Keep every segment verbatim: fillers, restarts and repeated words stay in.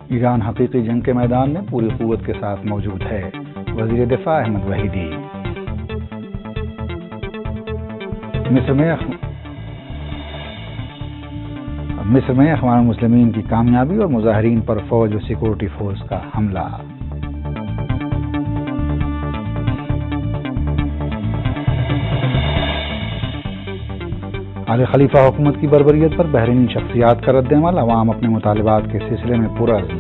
ایران حقیقی جنگ کے میدان میں پوری قوت کے ساتھ موجود ہے، وزیر دفاع احمد وحیدی۔ مصر میں مصر میں اخوان المسلمین کی کامیابی اور مظاہرین پر فوج و سیکورٹی فورس کا حملہ۔ آل خلیفہ حکومت کی بربریت پر بحرینی شخصیات کا رد عمل، عوام اپنے مطالبات کے سلسلے میں پرعزم۔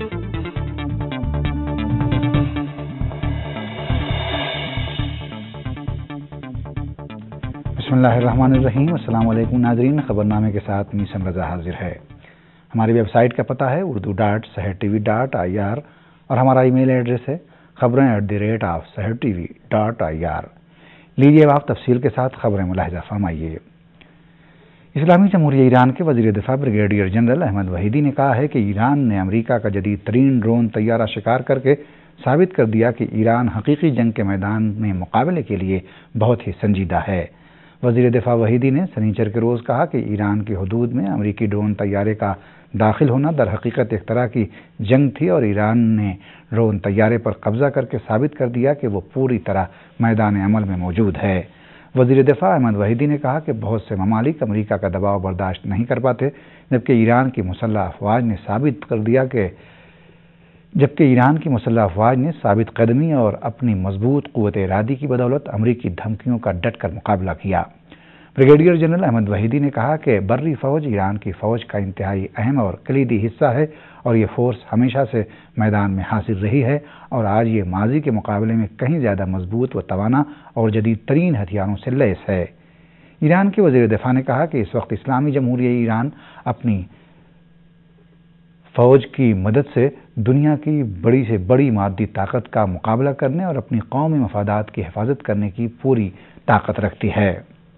بسم اللہ الرحمن الرحیم، السلام علیکم ناظرین، خبرنامے کے ساتھ میسم رضا حاضر ہے۔ ہماری ویب سائٹ کا پتہ ہے Urdu dot Sahar T V dot I R اور ہمارا ای میل ایڈریس ہے خبریں at the rate of Sahar T V dot I R. لیجیے اب آپ تفصیل کے ساتھ خبریں ملاحظہ فرمائیے۔ اسلامی جمہوریہ ایران کے وزیر دفاع بریگیڈیئر جنرل احمد وحیدی نے کہا ہے کہ ایران نے امریکہ کا جدید ترین ڈرون طیارہ شکار کر کے ثابت کر دیا کہ ایران حقیقی جنگ کے میدان میں مقابلے کے لیے بہت ہی سنجیدہ ہے۔ وزیر دفاع وحیدی نے سنیچر کے روز کہا کہ ایران کی حدود میں امریکی ڈرون طیارے کا داخل ہونا در حقیقت ایک طرح کی جنگ تھی اور ایران نے ڈرون طیارے پر قبضہ کر کے ثابت کر دیا کہ وہ پوری طرح میدان عمل میں موجود ہے۔ وزیر دفاع احمد وحیدی نے کہا کہ بہت سے ممالک امریکہ کا دباؤ برداشت نہیں کر پاتے، جبکہ ایران کی مسلح افواج نے ثابت کر دیا کہ جبکہ ایران کی مسلح افواج نے ثابت قدمی اور اپنی مضبوط قوت ارادی کی بدولت امریکی دھمکیوں کا ڈٹ کر مقابلہ کیا۔ بریگیڈیئر جنرل احمد وحیدی نے کہا کہ بری فوج ایران کی فوج کا انتہائی اہم اور کلیدی حصہ ہے اور یہ فورس ہمیشہ سے میدان میں حاضر رہی ہے اور آج یہ ماضی کے مقابلے میں کہیں زیادہ مضبوط و توانا اور جدید ترین ہتھیاروں سے لیس ہے۔ ایران کے وزیر دفاع نے کہا کہ اس وقت اسلامی جمہوریہ ایران اپنی فوج کی مدد سے دنیا کی بڑی سے بڑی مادی طاقت کا مقابلہ کرنے اور اپنی قومی مفادات کی حفاظت کرنے کی پوری طاقت رکھتی ہے۔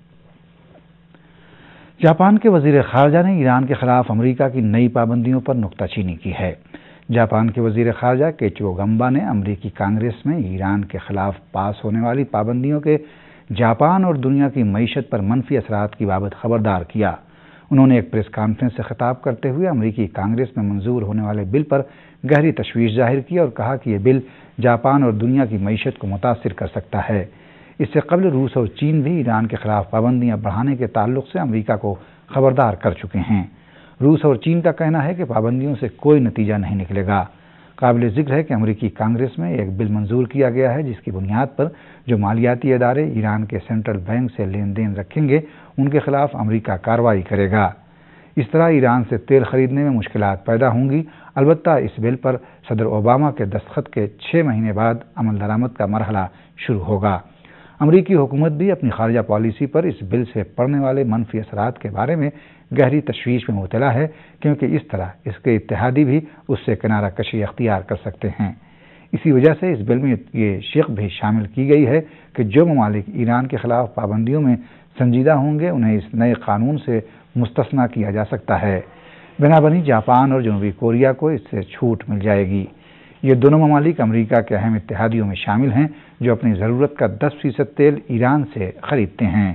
جاپان کے وزیر خارجہ نے ایران کے خلاف امریکہ کی نئی پابندیوں پر نکتہ چینی کی ہے۔ جاپان کے وزیر خارجہ کیچیرو گمبا نے امریکی کانگریس میں ایران کے خلاف پاس ہونے والی پابندیوں کے جاپان اور دنیا کی معیشت پر منفی اثرات کی بابت خبردار کیا۔ انہوں نے ایک پریس کانفرنس سے خطاب کرتے ہوئے امریکی کانگریس میں منظور ہونے والے بل پر گہری تشویش ظاہر کی اور کہا کہ یہ بل جاپان اور دنیا کی معیشت کو متاثر کر سکتا ہے۔ اس سے قبل روس اور چین بھی ایران کے خلاف پابندیاں بڑھانے کے تعلق سے امریکہ کو خبردار کر چکے ہیں۔ روس اور چین کا کہنا ہے کہ پابندیوں سے کوئی نتیجہ نہیں نکلے گا۔ قابل ذکر ہے کہ امریکی کانگریس میں ایک بل منظور کیا گیا ہے جس کی بنیاد پر جو مالیاتی ادارے ایران کے سینٹرل بینک سے لین دین رکھیں گے ان کے خلاف امریکہ کارروائی کرے گا۔ اس طرح ایران سے تیل خریدنے میں مشکلات پیدا ہوں گی۔ البتہ اس بل پر صدر اوباما کے دستخط کے چھ مہینے بعد عمل درآمد کا مرحلہ شروع ہوگا۔ امریکی حکومت بھی اپنی خارجہ پالیسی پر اس بل سے پڑنے والے منفی اثرات کے بارے میں گہری تشویش میں مبتلا ہے، کیونکہ اس طرح اس کے اتحادی بھی اس سے کنارہ کشی اختیار کر سکتے ہیں۔ اسی وجہ سے اس بل میں یہ شق بھی شامل کی گئی ہے کہ جو ممالک ایران کے خلاف پابندیوں میں سنجیدہ ہوں گے انہیں اس نئے قانون سے مستثنیٰ کیا جا سکتا ہے۔ بنابراین جاپان اور جنوبی کوریا کو اس سے چھوٹ مل جائے گی۔ یہ دونوں ممالک امریکہ کے اہم اتحادیوں میں شامل ہیں جو اپنی ضرورت کا دس فیصد تیل ایران سے خریدتے ہیں۔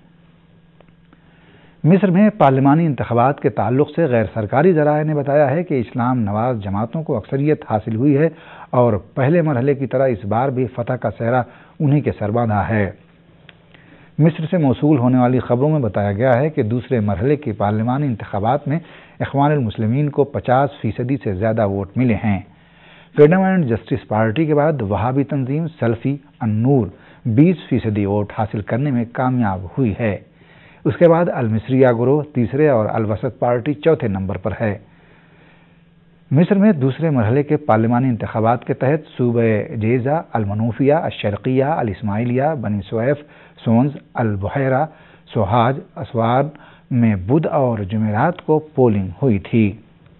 مصر میں پارلیمانی انتخابات کے تعلق سے غیر سرکاری ذرائع نے بتایا ہے کہ اسلام نواز جماعتوں کو اکثریت حاصل ہوئی ہے اور پہلے مرحلے کی طرح اس بار بھی فتح کا سہرا انہی کے سر باندھا ہے۔ مصر سے موصول ہونے والی خبروں میں بتایا گیا ہے کہ دوسرے مرحلے کے پارلیمانی انتخابات میں اخوان المسلمین کو پچاس فیصدی سے زیادہ ووٹ ملے ہیں۔ فریڈم اینڈ جسٹس پارٹی کے بعد وہابی تنظیم سلفی النور بیس فیصدی ووٹ حاصل کرنے میں کامیاب ہوئی ہے۔ اس کے بعد المصریہ گروہ تیسرے اور الوسط پارٹی چوتھے نمبر پر ہے۔ مصر میں دوسرے مرحلے کے پارلیمانی انتخابات کے تحت صوبہ جیزہ، المنوفیہ، الشرقیہ، الاسماعیلیہ، بنی سویف، سونز، البحیرہ، سوہاج، اسوان میں بدھ اور جمعرات کو پولنگ ہوئی تھی۔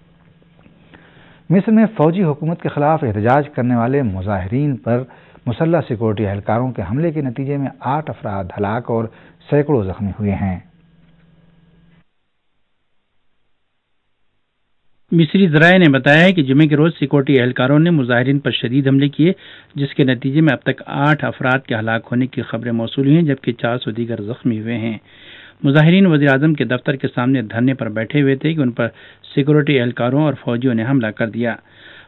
مصر میں فوجی حکومت کے خلاف احتجاج کرنے والے مظاہرین پر مسلح سیکورٹی اہلکاروں کے حملے کے نتیجے میں آٹھ افراد ہلاک اور سینکڑوں زخمی ہوئے ہیں۔ مصری ذرائع نے بتایا ہے کہ جمعے کے روز سیکورٹی اہلکاروں نے مظاہرین پر شدید حملے کیے جس کے نتیجے میں اب تک آٹھ افراد کے ہلاک ہونے کی خبریں موصول ہوئی ہیں جبکہ چار سو دیگر زخمی ہوئے ہیں۔ مظاہرین وزیر اعظم کے دفتر کے سامنے دھرنے پر بیٹھے ہوئے تھے کہ ان پر سیکورٹی اہلکاروں اور فوجیوں نے حملہ کر دیا۔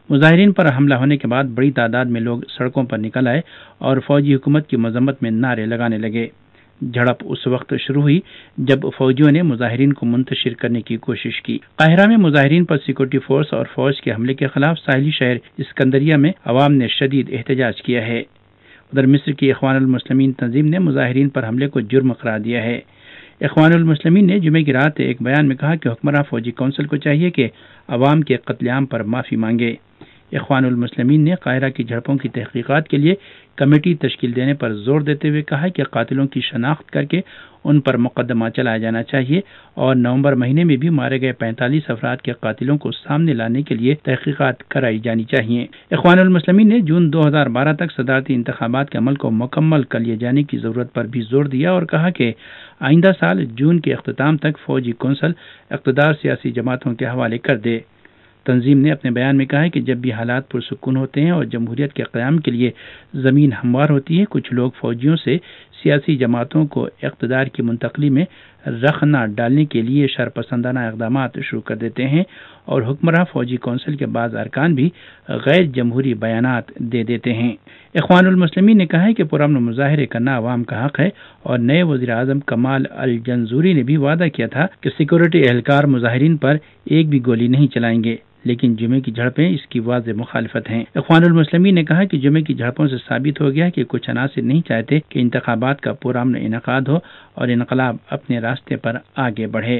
مظاہرین پر حملہ ہونے کے بعد بڑی تعداد میں لوگ سڑکوں پر نکل آئے اور فوجی حکومت کی مذمت میں نعرے لگانے لگے۔ جھڑپ اس وقت شروع ہوئی جب فوجیوں نے مظاہرین کو منتشر کرنے کی کوشش کی۔ قاہرہ میں مظاہرین پر سیکورٹی فورس اور فوج کے حملے کے خلاف ساحلی شہر اسکندریہ میں عوام نے شدید احتجاج کیا ہے۔ ادھر مصر کی اخوان المسلمین تنظیم نے مظاہرین پر حملے کو جرم قرار دیا ہے۔ اخوان المسلمین نے جمعے کی رات ایک بیان میں کہا کہ حکمراں فوجی کونسل کو چاہیے کہ عوام کے قتل عام پر معافی مانگے۔ اخوان المسلمین نے قاہرہ کی جھڑپوں کی تحقیقات کے لیے کمیٹی تشکیل دینے پر زور دیتے ہوئے کہا کہ قاتلوں کی شناخت کر کے ان پر مقدمہ چلایا جانا چاہیے اور نومبر مہینے میں بھی مارے گئے پینتالیس افراد کے قاتلوں کو سامنے لانے کے لیے تحقیقات کرائی جانی چاہیے۔ اخوان المسلمین نے جون دو ہزار بارہ تک صدارتی انتخابات کے عمل کو مکمل کر لیے جانے کی ضرورت پر بھی زور دیا اور کہا کہ آئندہ سال جون کے اختتام تک فوجی کونسل اقتدار سیاسی جماعتوں کے حوالے کر دے۔ تنظیم نے اپنے بیان میں کہا ہے کہ جب بھی حالات پرسکون ہوتے ہیں اور جمہوریت کے قیام کے لیے زمین ہموار ہوتی ہے، کچھ لوگ فوجیوں سے سیاسی جماعتوں کو اقتدار کی منتقلی میں رخ نہ ڈالنے کے لیے شرپسندانہ اقدامات شروع کر دیتے ہیں اور حکمراں فوجی کونسل کے بعض ارکان بھی غیر جمہوری بیانات دے دیتے ہیں۔ اخوان المسلمین نے کہا ہے کہ پرامن مظاہرے کرنا عوام کا حق ہے اور نئے وزیر اعظم کمال الجنزوری نے بھی وعدہ کیا تھا کہ سیکورٹی اہلکار مظاہرین پر ایک بھی گولی نہیں چلائیں گے، لیکن جمعے کی جھڑپیں اس کی واضح مخالفت ہیں۔ اخوان المسلمین نے کہا کہ جمعے کی جھڑپوں سے ثابت ہو گیا کہ کچھ عناصر نہیں چاہتے کہ انتخابات کا پرامن انعقاد ہو اور انقلاب اپنے راستے پر آگے بڑھے۔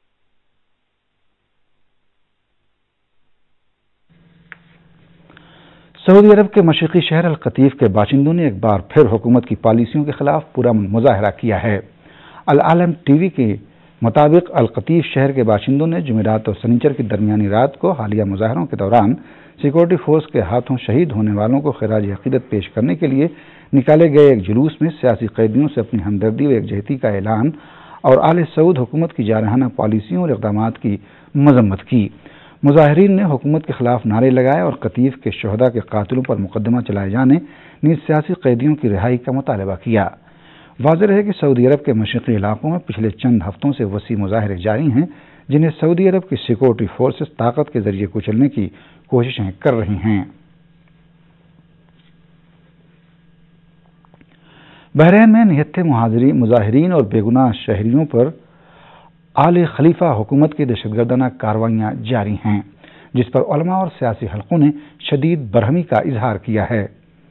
سعودی عرب کے مشرقی شہر القطیف کے باشندوں نے ایک بار پھر حکومت کی پالیسیوں کے خلاف پرامن مظاہرہ کیا ہے۔ العالم ٹی وی کے مطابق القطیف شہر کے باشندوں نے جمعرات اور سنیچر کی درمیانی رات کو حالیہ مظاہروں کے دوران سیکورٹی فورس کے ہاتھوں شہید ہونے والوں کو خراج عقیدت پیش کرنے کے لیے نکالے گئے ایک جلوس میں سیاسی قیدیوں سے اپنی ہمدردی و یکجہتی کا اعلان اور آل سعود حکومت کی جارحانہ پالیسیوں اور اقدامات کی مذمت کی۔ مظاہرین نے حکومت کے خلاف نعرے لگائے اور قطیف کے شہداء کے قاتلوں پر مقدمہ چلائے جانے نیز سیاسی قیدیوں کی رہائی کا مطالبہ کیا۔ واضح رہے کہ سعودی عرب کے مشرقی علاقوں میں پچھلے چند ہفتوں سے وسیع مظاہرے جاری ہیں جنہیں سعودی عرب کی سیکورٹی فورسز طاقت کے ذریعے کچلنے کی کوششیں کر رہی ہیں۔ بحرین میں نہتھے مظاہرین اور بے گناہ شہریوں پر آل خلیفہ حکومت کی دہشت گردانہ کارروائیاں جاری ہیں، جس پر علماء اور سیاسی حلقوں نے شدید برہمی کا اظہار کیا ہے۔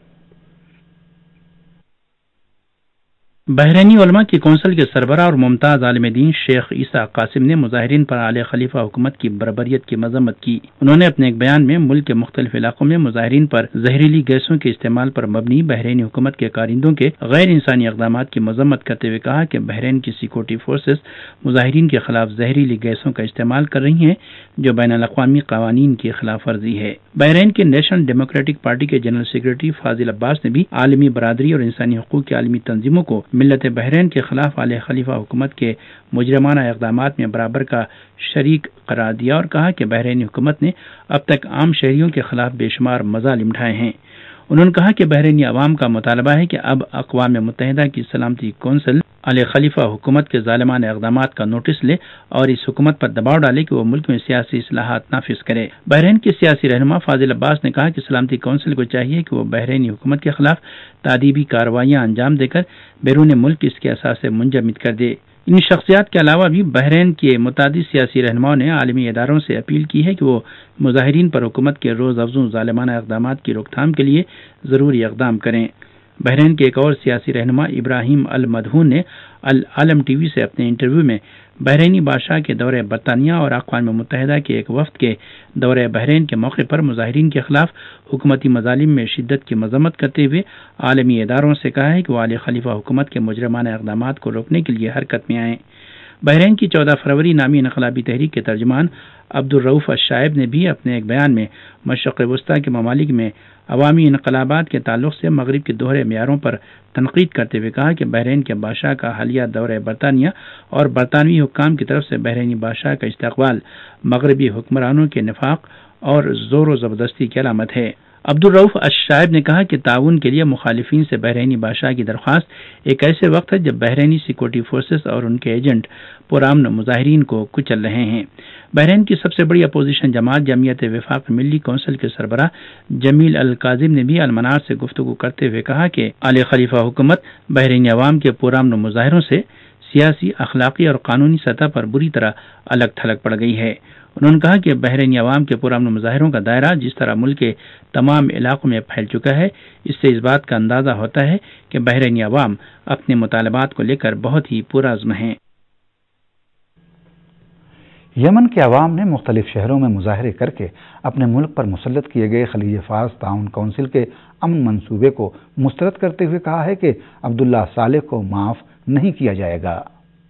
بحرینی علماء کی کونسل کے سربراہ اور ممتاز عالم دین شیخ عیسیٰ قاسم نے مظاہرین پر آل خلیفہ حکومت کی بربریت کی مذمت کی۔ انہوں نے اپنے ایک بیان میں ملک کے مختلف علاقوں میں مظاہرین پر زہریلی گیسوں کے استعمال پر مبنی بحرینی حکومت کے کارندوں کے غیر انسانی اقدامات کی مذمت کرتے ہوئے کہا کہ بحرین کی سیکورٹی فورسز مظاہرین کے خلاف زہریلی گیسوں کا استعمال کر رہی ہیں، جو بین الاقوامی قوانین کی خلاف ورزی ہے۔ بحرین کے نیشنل ڈیموکریٹک پارٹی کے جنرل سیکرٹری فاضل عباس نے بھی عالمی برادری اور انسانی حقوق کی عالمی تنظیموں کو ملت بحرین کے خلاف آل خلیفہ حکومت کے مجرمانہ اقدامات میں برابر کا شریک قرار دیا اور کہا کہ بحرینی حکومت نے اب تک عام شہریوں کے خلاف بے شمار مظالم ڈھائے ہیں۔ انہوں نے کہا کہ بحرینی عوام کا مطالبہ ہے کہ اب اقوام متحدہ کی سلامتی کونسل آل خلیفہ حکومت کے ظالمانہ اقدامات کا نوٹس لے اور اس حکومت پر دباؤ ڈالے کہ وہ ملک میں سیاسی اصلاحات نافذ کرے۔ بحرین کے سیاسی رہنما فاضل عباس نے کہا کہ سلامتی کونسل کو چاہیے کہ وہ بحرینی حکومت کے خلاف تادیبی کارروائیاں انجام دے کر بیرون ملک اس کے اثاثے منجمد کر دے۔ ان شخصیات کے علاوہ بھی بحرین کے متعدد سیاسی رہنماؤں نے عالمی اداروں سے اپیل کی ہے کہ وہ مظاہرین پر حکومت کے روز افزوں ظالمانہ اقدامات کی روک تھام کے لیے ضروری اقدام کریں۔ بحرین کے ایک اور سیاسی رہنما ابراہیم المدھون نے العالم ٹی وی سے اپنے انٹرویو میں بحرینی بادشاہ کے دورہ برطانیہ اور اقوام متحدہ کے ایک وفد کے دورہ بحرین کے موقع پر مظاہرین کے خلاف حکومتی مظالم میں شدت کی مذمت کرتے ہوئے عالمی اداروں سے کہا ہے کہ وہ آل خلیفہ حکومت کے مجرمانہ اقدامات کو روکنے کے لیے حرکت میں آئیں۔ بحرین کی چودہ فروری نامی انقلابی تحریک کے ترجمان عبدالرؤف الشائب نے بھی اپنے ایک بیان میں مشرق وسطیٰ کے ممالک میں عوامی انقلابات کے تعلق سے مغرب کے دوہرے معیاروں پر تنقید کرتے ہوئے کہا کہ بحرین کے بادشاہ کا حالیہ دورہ برطانیہ اور برطانوی حکام کی طرف سے بحرینی بادشاہ کا استقبال مغربی حکمرانوں کے نفاق اور زور و زبردستی کی علامت ہے۔ عبدالرؤف الشائب نے کہا کہ تعاون کے لیے مخالفین سے بحرینی بادشاہ کی درخواست ایک ایسے وقت ہے جب بحرینی سیکورٹی فورسز اور ان کے ایجنٹ پرامن مظاہرین کو کچل رہے ہیں۔ بحرین کی سب سے بڑی اپوزیشن جماعت جمعیت وفاق ملی کونسل کے سربراہ جمیل الکاظم نے بھی المنار سے گفتگو کرتے ہوئے کہا کہ آل خلیفہ حکومت بحرینی عوام کے پرامن مظاہروں سے سیاسی، اخلاقی اور قانونی سطح پر بری طرح الگ تھلگ پڑ گئی ہے۔ انہوں نے کہا کہ بحرینی عوام کے پرامن مظاہروں کا دائرہ جس طرح ملک کے تمام علاقوں میں پھیل چکا ہے، اس سے اس بات کا اندازہ ہوتا ہے کہ بحرینی عوام اپنے مطالبات کو لے کر بہت ہی پرعزم ہیں۔ یمن کے عوام نے مختلف شہروں میں مظاہرے کر کے اپنے ملک پر مسلط کیے گئے خلیج فارس تعاون کونسل کے امن منصوبے کو مسترد کرتے ہوئے کہا ہے کہ عبداللہ صالح کو معاف نہیں کیا جائے گا۔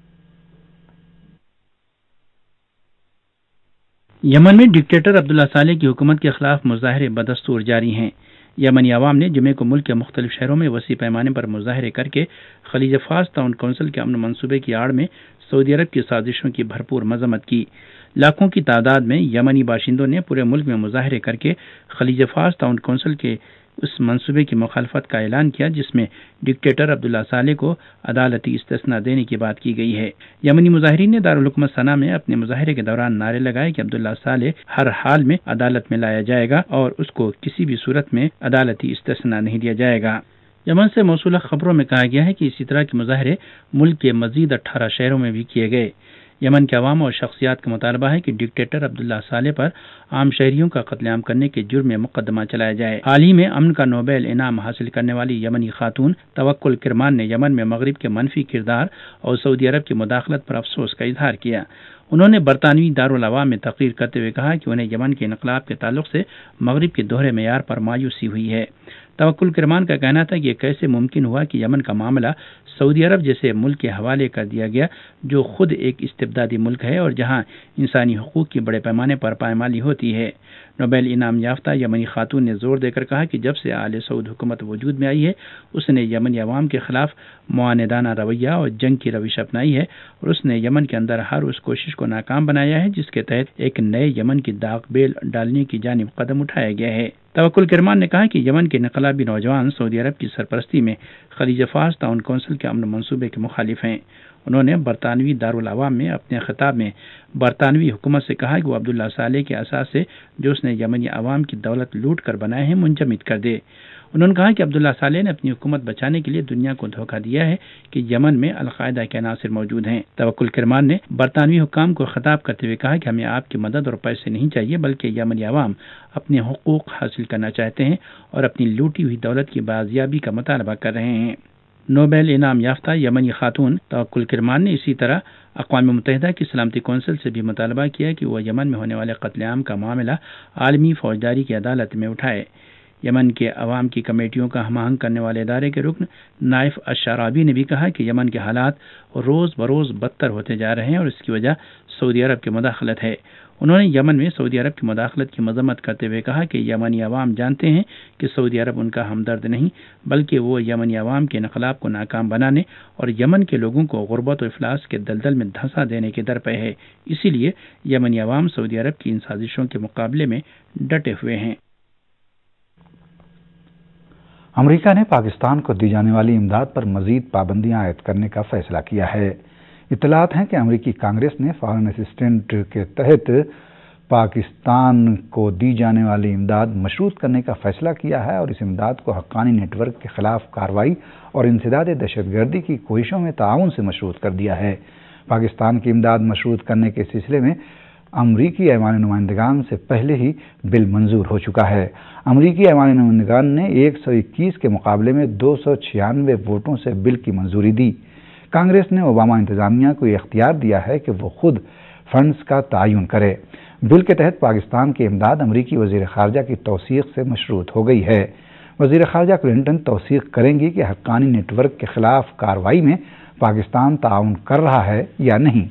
یمن میں ڈکٹیٹر عبداللہ صالح کی حکومت کے خلاف مظاہرے بدستور جاری ہیں۔ یمنی عوام نے جمعے کو ملک کے مختلف شہروں میں وسیع پیمانے پر مظاہرے کر کے خلیج فارس تعاون کونسل کے امن منصوبے کی آڑ میں سعودی عرب کی سازشوں کی بھرپور مذمت کی۔ لاکھوں کی تعداد میں یمنی باشندوں نے پورے ملک میں مظاہرے کر کے خلیج فارس تعاون کونسل کے اس منصوبے کی مخالفت کا اعلان کیا جس میں ڈکٹیٹر عبداللہ صالح کو عدالتی استثناء دینے کی بات کی گئی ہے۔ یمنی مظاہرین نے دارالحکومت صنعا میں اپنے مظاہرے کے دوران نعرے لگائے کہ عبداللہ صالح ہر حال میں عدالت میں لایا جائے گا اور اس کو کسی بھی صورت میں عدالتی استثناء نہیں دیا جائے گا۔ یمن سے موصولہ خبروں میں کہا گیا ہے کہ اسی طرح کے مظاہرے ملک کے مزید اٹھارہ شہروں میں بھی کیے گئے۔ یمن کے عوام اور شخصیات کا مطالبہ ہے کہ ڈکٹیٹر عبداللہ صالح پر عام شہریوں کا قتل عام کرنے کے جرم میں مقدمہ چلایا جائے۔ حال ہی میں امن کا نوبیل انعام حاصل کرنے والی یمنی خاتون توکل کرمان نے یمن میں مغرب کے منفی کردار اور سعودی عرب کی مداخلت پر افسوس کا اظہار کیا۔ انہوں نے برطانوی دارالعوام میں تقریر کرتے ہوئے کہا کہ انہیں یمن کے انقلاب کے تعلق سے مغرب کے دوہرے معیار پر مایوسی ہوئی ہے۔ توکل کرمان کا کہنا تھا کہ یہ کیسے ممکن ہوا کہ یمن کا معاملہ سعودی عرب جیسے ملک کے حوالے کر دیا گیا جو خود ایک استبدادی ملک ہے اور جہاں انسانی حقوق کی بڑے پیمانے پر پائمالی ہوتی ہے۔ نوبیل انعام یافتہ یمنی خاتون نے زور دے کر کہا کہ جب سے آل سعود حکومت وجود میں آئی ہے اس نے یمنی عوام کے خلاف معاندانہ رویہ اور جنگ کی روش اپنائی ہے اور اس نے یمن کے اندر ہر اس کوشش کو ناکام بنایا ہے جس کے تحت ایک نئے یمن کی داغ بیل ڈالنے کی جانب قدم اٹھایا گیا ہے۔ توکل کرمان نے کہا کہ یمن کے انقلابی نوجوان سعودی عرب کی سرپرستی میں خلیج فارس تعاون کونسل کے امن منصوبے کے مخالف ہیں۔ انہوں نے برطانوی دارالعوام میں اپنے خطاب میں برطانوی حکومت سے کہا کہ وہ عبداللہ صالح کے اثاثے جو اس نے یمنی عوام کی دولت لوٹ کر بنائے ہیں منجمد کر دے۔ انہوں نے کہا کہ عبداللہ صالح نے اپنی حکومت بچانے کے لیے دنیا کو دھوکہ دیا ہے کہ یمن میں القاعدہ کے عناصر موجود ہیں۔ توکل کرمان نے برطانوی حکام کو خطاب کرتے ہوئے کہا کہ ہمیں آپ کی مدد اور پیسے نہیں چاہیے بلکہ یمنی عوام اپنے حقوق حاصل کرنا چاہتے ہیں اور اپنی لوٹی ہوئی دولت کی بازیابی کا مطالبہ کر رہے ہیں۔ نوبیل انعام یافتہ یمنی خاتون توکل کرمان نے اسی طرح اقوام متحدہ کی سلامتی کونسل سے بھی مطالبہ کیا کہ وہ یمن میں ہونے والے قتل عام کا معاملہ عالمی فوجداری کی عدالت میں اٹھائے۔ یمن کے عوام کی کمیٹیوں کا ہم آہنگ کرنے والے ادارے کے رکن نائف الشعرابی نے بھی کہا کہ یمن کے حالات روز بروز بدتر ہوتے جا رہے ہیں اور اس کی وجہ سعودی عرب کی مداخلت ہے۔ انہوں نے یمن میں سعودی عرب کی مداخلت کی مذمت کرتے ہوئے کہا کہ یمنی عوام جانتے ہیں کہ سعودی عرب ان کا ہمدرد نہیں بلکہ وہ یمنی عوام کے انقلاب کو ناکام بنانے اور یمن کے لوگوں کو غربت و افلاس کے دلدل میں دھنسا دینے کے درپے ہے۔ اسی لیے یمنی عوام سعودی عرب کی ان سازشوں کے مقابلے میں ڈٹے ہوئے ہیں۔ امریکہ نے پاکستان کو دی جانے والی امداد پر مزید پابندیاں عائد کرنے کا فیصلہ کیا ہے۔ اطلاعات ہیں کہ امریکی کانگریس نے فارن اسسٹنٹ کے تحت پاکستان کو دی جانے والی امداد مشروط کرنے کا فیصلہ کیا ہے اور اس امداد کو حقانی نیٹ ورک کے خلاف کارروائی اور انسداد دہشت گردی کی کوششوں میں تعاون سے مشروط کر دیا ہے۔ پاکستان کی امداد مشروط کرنے کے سلسلے میں امریکی ایوان نمائندگان سے پہلے ہی بل منظور ہو چکا ہے۔ امریکی ایوان نمائندگان نے ایک سو اکیس کے مقابلے میں دو سو چھیانوے ووٹوں سے بل کی منظوری دی۔ کانگریس نے اوباما انتظامیہ کو یہ اختیار دیا ہے کہ وہ خود فنڈز کا تعین کرے۔ بل کے تحت پاکستان کی امداد امریکی وزیر خارجہ کی توثیق سے مشروط ہو گئی ہے۔ وزیر خارجہ کلنٹن توثیق کریں گی کہ حقانی نیٹ ورک کے خلاف کارروائی میں پاکستان تعاون کر رہا ہے یا نہیں۔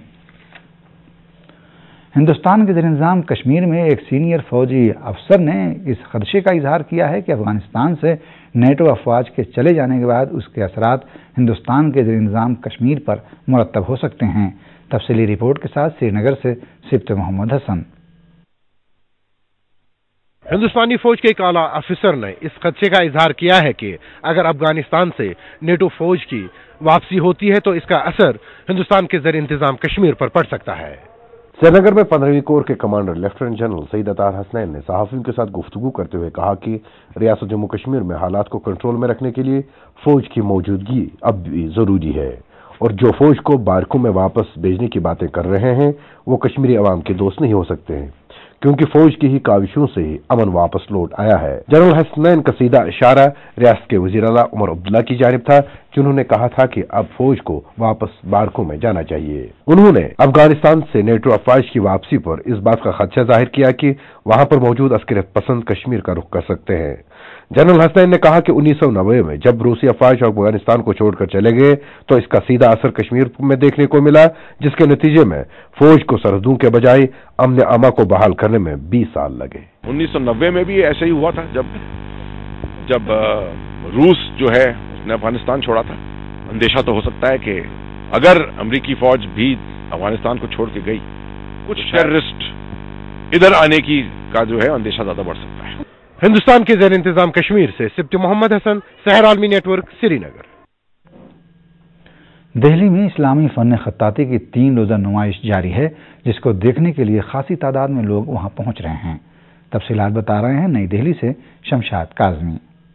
ہندوستان کے زیر انتظام کشمیر میں ایک سینئر فوجی افسر نے اس خدشے کا اظہار کیا ہے کہ افغانستان سے نیٹو افواج کے چلے جانے کے بعد اس کے اثرات ہندوستان کے زیر انتظام کشمیر پر مرتب ہو سکتے ہیں۔ تفصیلی رپورٹ کے ساتھ سری نگر سے سبت محمد حسن۔ ہندوستانی فوج کے ایک اعلیٰ افسر نے اس خدشے کا اظہار کیا ہے کہ اگر افغانستان سے نیٹو فوج کی واپسی ہوتی ہے تو اس کا اثر ہندوستان کے زیر انتظام کشمیر پر پڑ سکتا ہے۔ سری نگر میں پندرہویں کور کے commander lieutenant general Saeed Athar Hasnain نے صحافیوں کے ساتھ گفتگو کرتے ہوئے کہا کہ ریاست جموں کشمیر میں حالات کو کنٹرول میں رکھنے کے لیے فوج کی موجودگی اب بھی ضروری ہے، اور جو فوج کو بارکوں میں واپس بھیجنے کی باتیں کر رہے ہیں وہ کشمیری عوام کے دوست نہیں ہو سکتے ہیں، کیونکہ فوج کی ہی کاوشوں سے ہی امن واپس لوٹ آیا ہے۔ جنرل حسنین کا سیدھا اشارہ ریاست کے وزیر اعلیٰ عمر عبداللہ کی جانب تھا، جنہوں نے کہا تھا کہ اب فوج کو واپس بارکوں میں جانا چاہیے۔ انہوں نے افغانستان سے نیٹو افواج کی واپسی پر اس بات کا خدشہ ظاہر کیا کہ وہاں پر موجود عسکریت پسند کشمیر کا رخ کر سکتے ہیں۔ جنرل حسنین نے کہا کہ انیس سو نوے میں جب روسی افواج افغانستان کو چھوڑ کر چلے گئے تو اس کا سیدھا اثر کشمیر میں دیکھنے کو ملا، جس کے نتیجے میں فوج کو سرحدوں کے بجائے امن امان کو بحال کرنے میں بیس سال لگے۔ انیس سو نوے میں بھی ایسے ہی ہوا تھا، جب جب روس جو ہے اس نے افغانستان چھوڑا تھا۔ اندیشہ تو ہو سکتا ہے کہ اگر امریکی فوج بھی افغانستان کو چھوڑ کے گئی، کچھ ٹیررسٹ ادھر آنے کی کا جو ہے اندیشہ زیادہ بڑھ سکتا ہے۔ ہندوستان کے زیر انتظام کشمیر سے سبت محمد حسن، سحر عالمی network, Srinagar. Delhi میں اسلامی فن خطاطی کی تین روزہ نمائش جاری ہے، جس کو دیکھنے کے لیے خاصی تعداد میں لوگ وہاں پہنچ رہے ہیں۔ تفصیلات بتا رہے ہیں نئی دہلی سے شمشاد کاظمی۔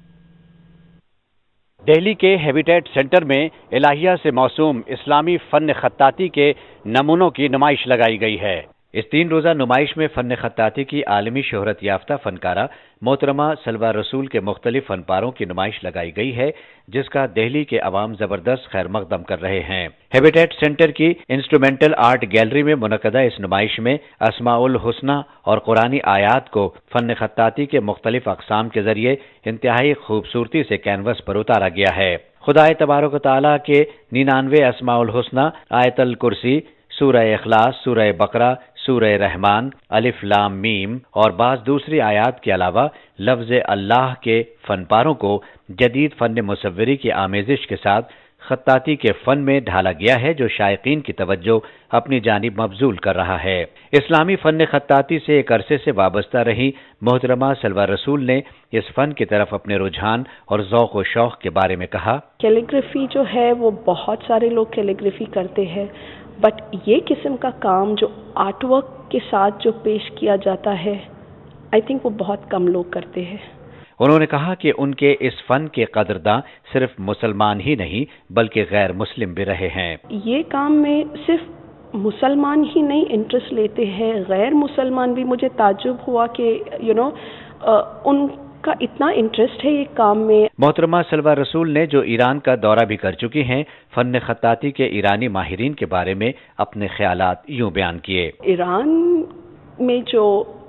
دہلی کے ہیبیٹیٹ سینٹر میں الہیہ سے موسوم اسلامی فن خطاطی کے نمونوں کی نمائش لگائی گئی ہے۔ اس تین روزہ نمائش میں فن خطاطی کی عالمی شہرت یافتہ فنکارہ محترمہ سلوہ رسول کے مختلف فن پاروں کی نمائش لگائی گئی ہے، جس کا دہلی کے عوام زبردست خیر مقدم کر رہے ہیں۔ ہیبیٹیٹ سینٹر کی انسٹرومنٹل آرٹ گیلری میں منعقدہ اس نمائش میں اسماء الحسنی اور قرآنی آیات کو فن خطاطی کے مختلف اقسام کے ذریعے انتہائی خوبصورتی سے کینوس پر اتارا گیا ہے۔ خدا تبارک و تعالیٰ کے ننانوے اسماء الحسنی، آیت الکرسی، سورہ اخلاص، سورہ بقرہ، سورہ رحمان، الف لام میم اور بعض دوسری آیات کے علاوہ لفظ اللہ کے فن پاروں کو جدید فن مصوری کی آمیزش کے ساتھ خطاطی کے فن میں ڈھالا گیا ہے، جو شائقین کی توجہ اپنی جانب مبذول کر رہا ہے۔ اسلامی فن خطاطی سے ایک عرصے سے وابستہ رہی محترمہ سلوہ رسول نے اس فن کی طرف اپنے رجحان اور ذوق و شوق کے بارے میں کہا۔ کیلیگرافی جو ہے وہ بہت سارے لوگ کیلیگرافی کرتے ہیں، بٹ یہ قسم کا کام جو آرٹ ورک کے ساتھ جو پیش کیا جاتا ہے، آئی تھنک وہ بہت کم لوگ کرتے ہیں۔ انہوں نے کہا کہ ان کے اس فن کے قدرداں صرف مسلمان ہی نہیں بلکہ غیر مسلم بھی رہے ہیں۔ یہ کام میں صرف مسلمان ہی نہیں انٹرسٹ لیتے ہیں، غیر مسلمان بھی۔ مجھے تعجب ہوا کہ یو نو ان کا اتنا انٹرسٹ ہے یہ کام میں۔ محترمہ سلوہ رسول نے، جو ایران کا دورہ بھی کر چکی ہیں، فن خطاطی کے ایرانی ماہرین کے بارے میں اپنے خیالات یوں بیان کیے۔ ایران میں جو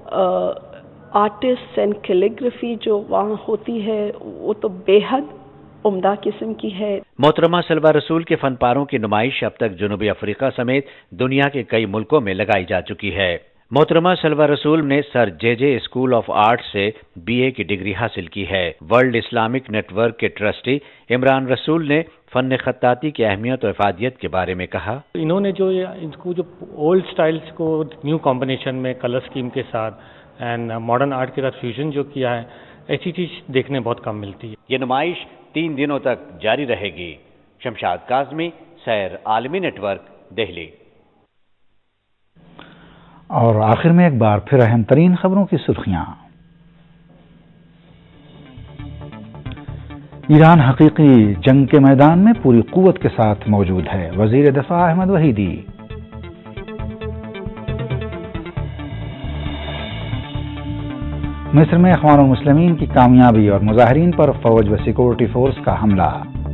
آرٹسٹ اینڈ کیلیگرافی جو وہاں ہوتی ہے وہ تو بے حد عمدہ قسم کی ہے۔ محترمہ سلوہ رسول کے فن پاروں کی نمائش اب تک جنوبی افریقہ سمیت دنیا کے کئی ملکوں میں لگائی جا چکی ہے۔ محترمہ سلوہ رسول نے Sir J J School of Art سے بی اے کی ڈگری حاصل کی ہے۔ ورلڈ اسلامک نیٹ ورک کے ٹرسٹی عمران رسول نے فن خطاطی کی اہمیت و افادیت کے بارے میں کہا۔ انہوں نے جو ان کو جو اولڈ سٹائلز کو نیو کمبینیشن میں کلر اسکیم کے ساتھ اینڈ ماڈرن آرٹ کے ساتھ فیوژن جو کیا ہے، ایسی چیز دیکھنے بہت کم ملتی ہے۔ یہ نمائش تین دنوں تک جاری رہے گی۔ شمشاد کاظمی، سیر عالمی نیٹ ورک، دہلی۔ اور آخر میں ایک بار پھر اہم ترین خبروں کی سرخیاں۔ ایران حقیقی جنگ کے میدان میں پوری قوت کے ساتھ موجود ہے، وزیر دفاع احمد وحیدی۔ مصر میں اخوان المسلمین کی کامیابی اور مظاہرین پر فوج و سیکورٹی فورس کا حملہ۔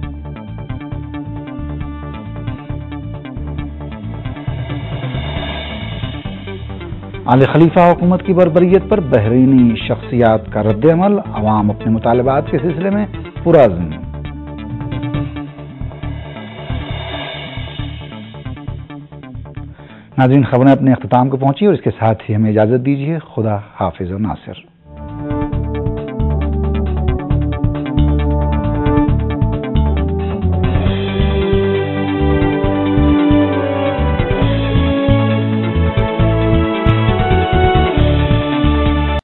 آل خلیفہ حکومت کی بربریت پر بحرینی شخصیات کا رد عمل، عوام اپنے مطالبات کے سلسلے میں پرعزم۔ ناظرین، خبریں اپنے اختتام کو پہنچی اور اس کے ساتھ ہی ہمیں اجازت دیجیے۔ خدا حافظ و ناصر۔